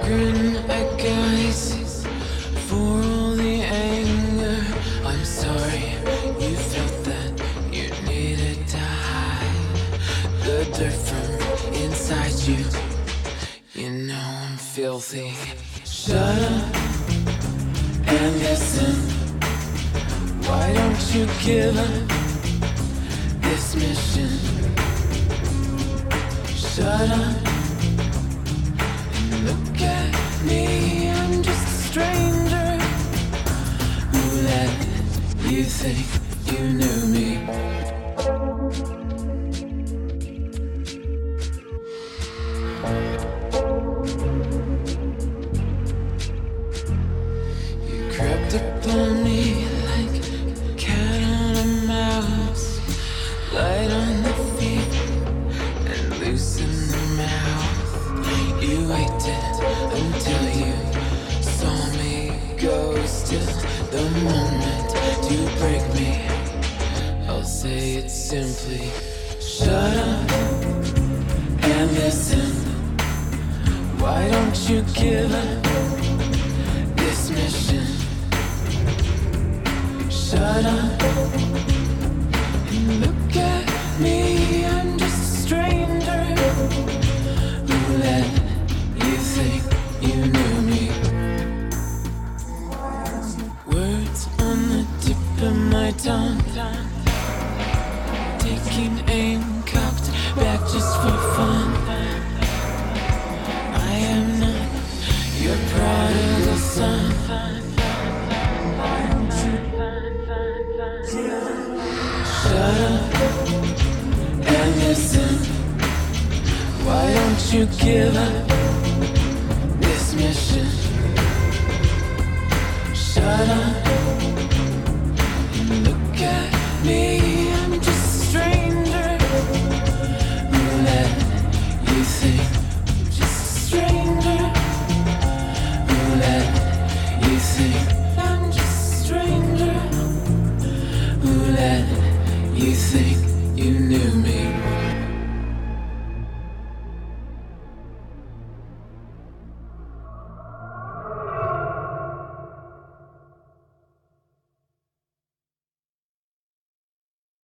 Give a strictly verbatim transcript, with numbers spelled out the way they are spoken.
grin aghast for all the anger. I'm sorry you felt that you needed to hide the dirt from inside you. You know I'm filthy. Shut up and listen. Why don't you give up this mission? Shut up and look at me. I'm just a stranger who let you think you knew me. You crept up on me like a cat on a mouse. Light on the feet and loose in the mouth. You waited until you saw me go. Still the moment to break me, I'll say it simply. Shut up and listen. Why don't you give up this mission? Shut up and look at me. I'm just a stranger who let you think you knew me. Words on the tip of my tongue, taking aim, cocked back just for fun. I am not your prodigal son. Shut up and listen. Why don't you give up this mission? Shut up and look at me. I'm just a stranger who let you think. Just a stranger who let you think. I'm just a stranger who let you think you knew me.